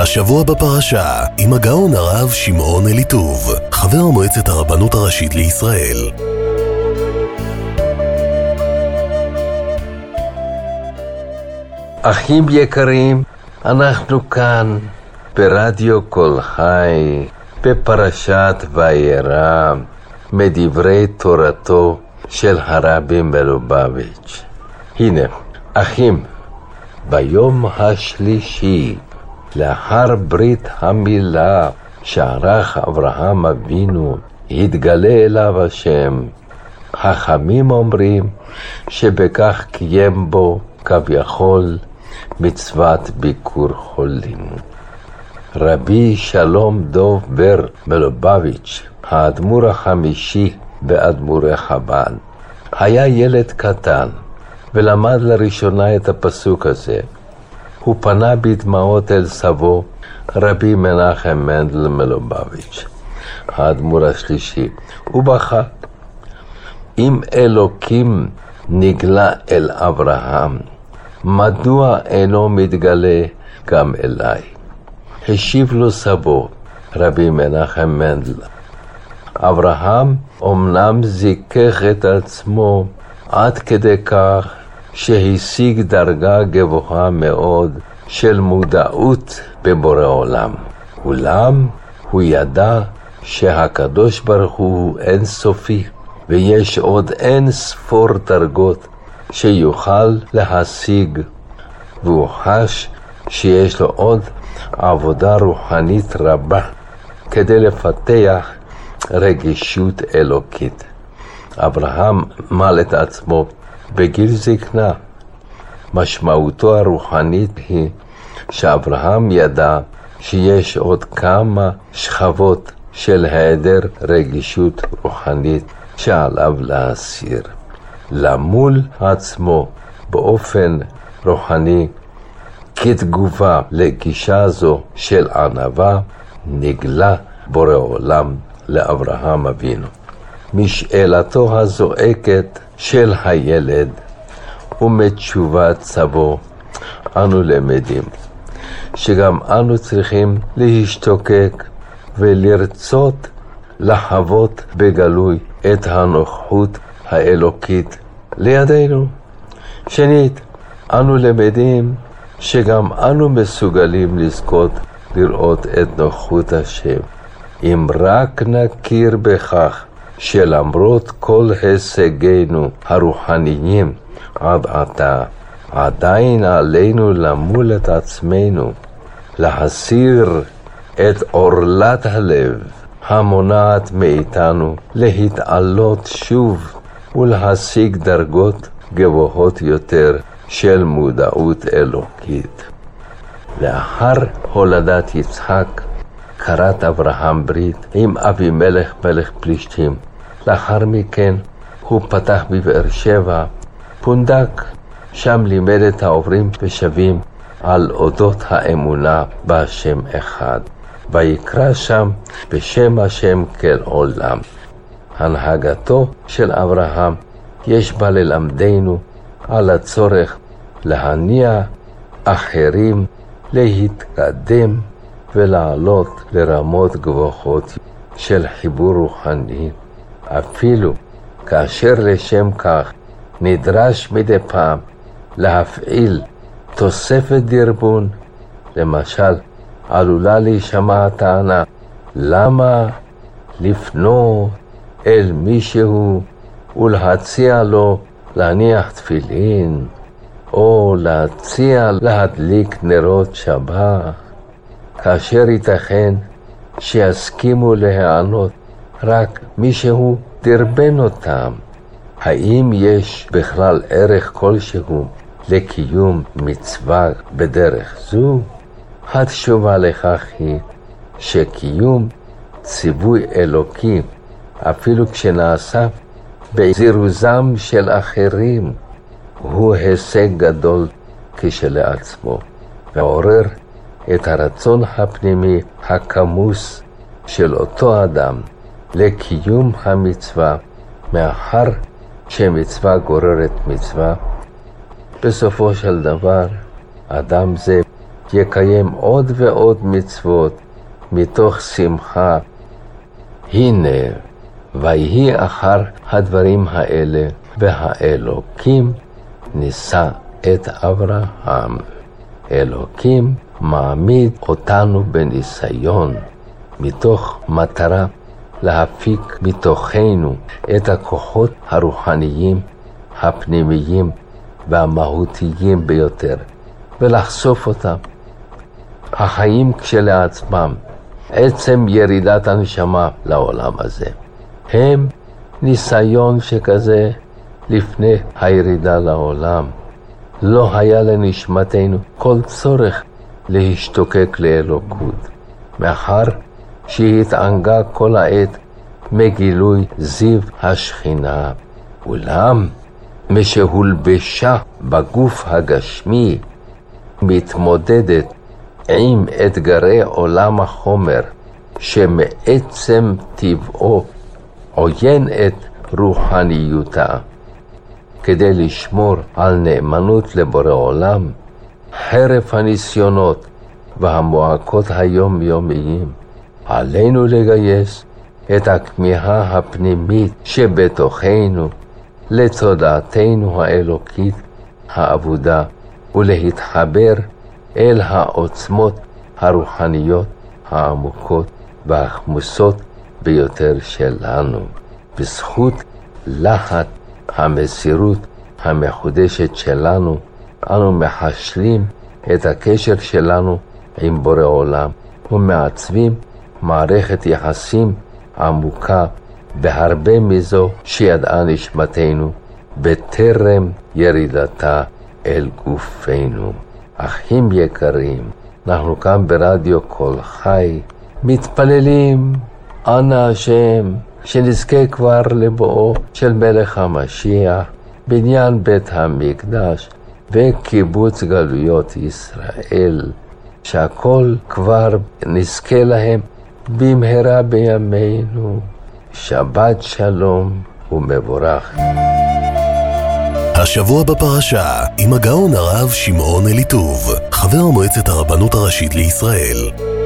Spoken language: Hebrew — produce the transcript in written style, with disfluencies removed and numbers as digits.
השבוע בפרשה עם הגאון הרב שמעון אליטוב, חבר מועצת הרבנות הראשית לישראל. אחים יקרים, אנחנו כאן ברדיו כל חי, בפרשת וירא, מדברי תורתו של הרבי מלובביץ'. הנה, אחים, ביום השלישי, לאחר ברית המילה שערך אברהם אבינו, התגלה אליו השם. חכמים אומרים שבכך קיים בו כביכול מצוות ביקור חולים. רבי שלום דוב בר מלובביץ', האדמו"ר החמישי באדמו"רי חב"ד, היה ילד קטן ולמד לראשונה את הפסוק הזה. הוא פנה בדמעות אל סבו, רבי מנחם מנדל מלובביץ', האדמו"ר השלישי, ובכה. אם אלוקים נגלה אל אברהם, מדוע אינו מתגלה גם אליי? השיב לו סבו, רבי מנחם מנדל, אברהם אמנם זיכך את עצמו עד כדי כך שהשיג דרגה גבוהה מאוד של מודעות בבורא עולם. אולם הוא ידע שהקדוש ברוך הוא אין סופי, ויש עוד אין ספור דרגות שיוכל להשיג, והוא חש שיש לו עוד עבודה רוחנית רבה כדי לפתח רגישות אלוקית. אברהם מל את עצמו בגיל זקנה. משמעותו הרוחנית היא שאברהם ידע שיש עוד כמה שכבות של היעדר רגישות רוחנית שעליו להסיר. למול עצמו באופן רוחני, כתגובה לגישה זו של ענווה, נגלה בורא עולם לאברהם אבינו. משאלתו הזועקת של הילד ומתשובת סבו, אנו למדים שגם אנו צריכים להשתוקק ולרצות לחוות בגלוי את הנוכחות האלוקית לידינו. שנית, אנו למדים שגם אנו מסוגלים לזכות לראות את נוכחות השם, אם רק נכיר בכך שלמרות כל הישגינו הרוחניים עד עתה, עדיין עלינו למול את עצמנו, להסיר את עורלת הלב המונעת מאיתנו להתעלות שוב ולהשיג דרגות גבוהות יותר של מודעות אלוקית. לאחר הולדת יצחק כרת אברהם ברית עם אבימלך מלך פלישתים. לאחר מכן הוא פתח בבאר שבע פונדק, שם לימד את העוברים ושבים על אודות האמונה בהשם אחד, ויקרא שם בשם השם כל עולם. הנהגתו של אברהם יש בה ללמדנו על הצורך להניע אחרים להתקדם ולעלות לרמות גבוהות של חיבור רוחני, אפילו כאשר לשם כך נדרש מדי פעם להפעיל תוספת דרבון. למשל, עלולה להישמע הטענה, למה לפנות אל מישהו ולהציע לו להניח תפילין, או להציע להדליק נרות שבת, כאשר ייתכן שיסכימו להיענות רק מישהו דרבן אותם? האם יש בכלל ערך כלשהו לקיום מצווה בדרך זו? התשובה לכך היא שקיום ציווי אלוקי, אפילו כשנעשה בזירוזם של אחרים, הוא הישג גדול כשלעצמו, ועורר את הרצון הפנימי הכמוס של אותו אדם לקיום המצווה, מאחר שמצווה גוררת מצווה. בסופו של דבר, אדם זה יקיים עוד ועוד מצוות מתוך שמחה. הנה, ויהי אחר הדברים האלה, והאלוקים נישא את אברהם. אלוקים מעמיד אותנו בניסיון, מתוך מטרה להפיק מתוכנו את הכוחות הרוחניים, הפנימיים והמהותיים ביותר, ולחשוף אותם. החיים כשלעצמם, עצם ירידת הנשמה לעולם הזה, הם ניסיון שכזה לפני הירידה לעולם. לא היה לנשמתנו כל צורך להשתוקק לאלוקות, מאחר שהיא התענגה כל העת מגילוי זיו השכינה. אולם משהולבשה בגוף הגשמי, מתמודדת עם אתגרי עולם החומר, שמעצם טבעו עוין את רוחניותה, כדי לשמור על נאמנות לבורא עולם, חרף הניסיונות והמועקות היומיומיים, עלינו לגייס את הכמיהה הפנימית שבתוכנו לתודעתנו האלוקית העבודה, ולהתחבר אל העוצמות הרוחניות העמוקות והחמוסות ביותר שלנו. בזכות לחט המסירות המחודשת שלנו, אנו מחשלים את הקשר שלנו עם בורא עולם, ומעצבים מערכת יחסים עמוקה בהרבה מזו שידעה נשמתנו בטרם ירידתה אל גופנו. אחים יקרים, אנחנו כאן ברדיו קול חי, מתפללים, אנא השם, שנזכה כבר לבואו של מלך המשיח, בניין בית המקדש וקיבוץ גלויות ישראל, שהכל כבר נזכה להם במהרה בימינו. שבת שלום ומבורך. השבוע בפרשה עם הגאון הרב שמעון אליטוב, חבר מועצת הרבנות הראשית לישראל.